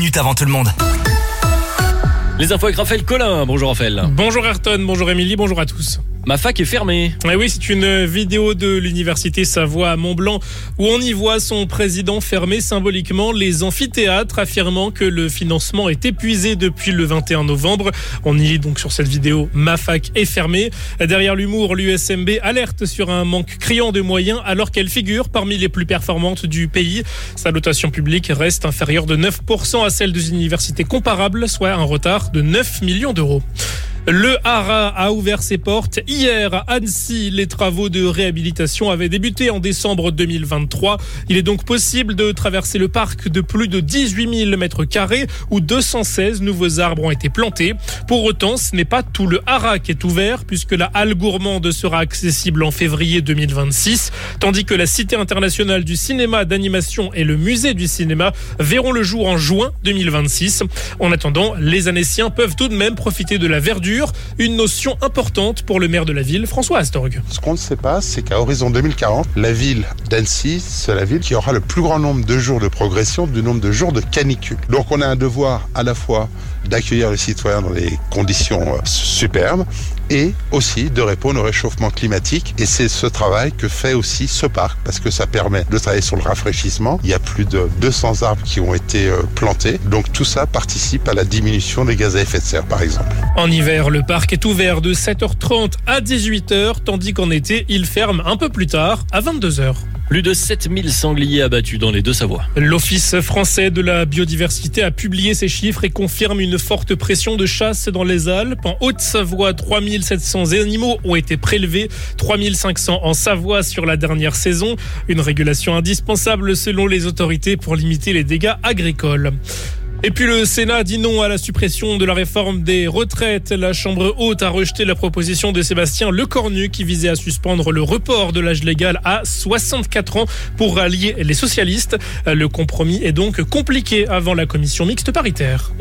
minutes avant tout le monde. Les infos avec Raphaël Collin. Bonjour Raphaël. Bonjour Ayrton, bonjour Émilie, bonjour à tous. Ma fac est fermée. Et oui, c'est une vidéo de l'université Savoie à Mont-Blanc où on y voit son président fermer symboliquement les amphithéâtres, affirmant que le financement est épuisé depuis le 21 novembre. On y lit donc sur cette vidéo « Ma fac est fermée ». Derrière l'humour, l'USMB alerte sur un manque criant de moyens alors qu'elle figure parmi les plus performantes du pays. Sa dotation publique reste inférieure de 9% à celle des universités comparables, soit un retard de 9 millions d'euros. Le Haras a ouvert ses portes hier à Annecy. Les travaux de réhabilitation avaient débuté en décembre 2023. Il est donc possible de traverser le parc de plus de 18 000 mètres carrés où 216 nouveaux arbres ont été plantés. Pour autant, ce n'est pas tout le Haras qui est ouvert puisque la halle gourmande sera accessible en février 2026, tandis que la Cité internationale du cinéma d'animation et le musée du cinéma verront le jour en juin 2026. En attendant, les Annéciens peuvent tout de même profiter de la verdure, une notion importante pour le maire de la ville, François Astorg. Ce qu'on ne sait pas, c'est qu'à horizon 2040, la ville d'Annecy, c'est la ville qui aura le plus grand nombre de jours de progression du nombre de jours de canicule. Donc on a un devoir à la fois d'accueillir les citoyens dans des conditions superbes et aussi de répondre au réchauffement climatique. Et c'est ce travail que fait aussi ce parc, parce que ça permet de travailler sur le rafraîchissement. Il y a plus de 200 arbres qui ont été plantés. Donc tout ça participe à la diminution des gaz à effet de serre, par exemple. En hiver, le parc est ouvert de 7h30 à 18h, tandis qu'en été, il ferme un peu plus tard, à 22h. Plus de 7000 sangliers abattus dans les Deux-Savoies. L'Office français de la biodiversité a publié ces chiffres et confirme une forte pression de chasse dans les Alpes. En Haute-Savoie, 3700 animaux ont été prélevés, 3500 en Savoie sur la dernière saison. Une régulation indispensable selon les autorités pour limiter les dégâts agricoles. Et puis le Sénat dit non à la suppression de la réforme des retraites. La Chambre haute a rejeté la proposition de Sébastien Lecornu qui visait à suspendre le report de l'âge légal à 64 ans pour rallier les socialistes. Le compromis est donc compliqué avant la commission mixte paritaire.